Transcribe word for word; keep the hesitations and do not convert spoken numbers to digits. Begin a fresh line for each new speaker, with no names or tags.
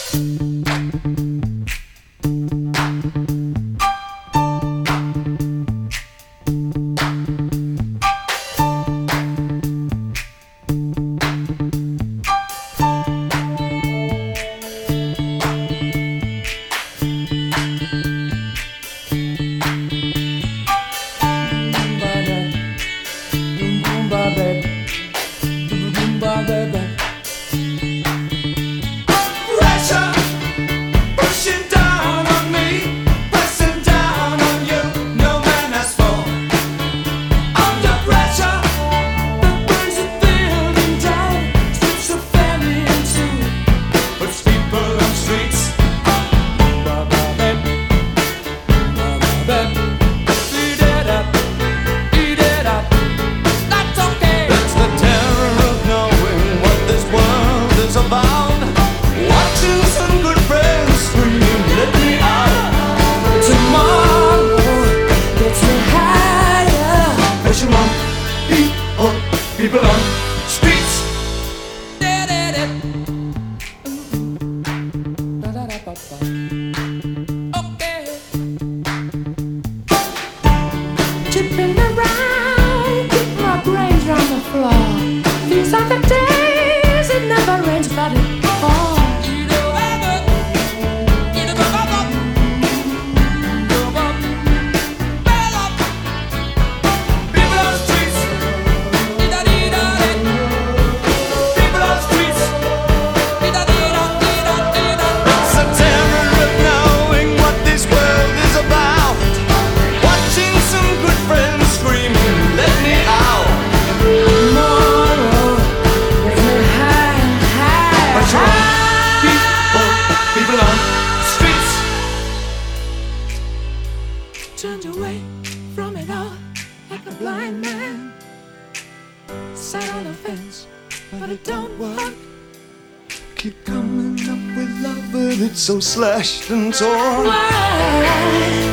People on streets.
Okay. Chipping around, keep my brains round the floor. These are the days it never rains, but it falls. Turned away from it all like a blind man. Sat on the fence, but it don't work.
Keep coming up with love, but it's so slashed and torn.
Why?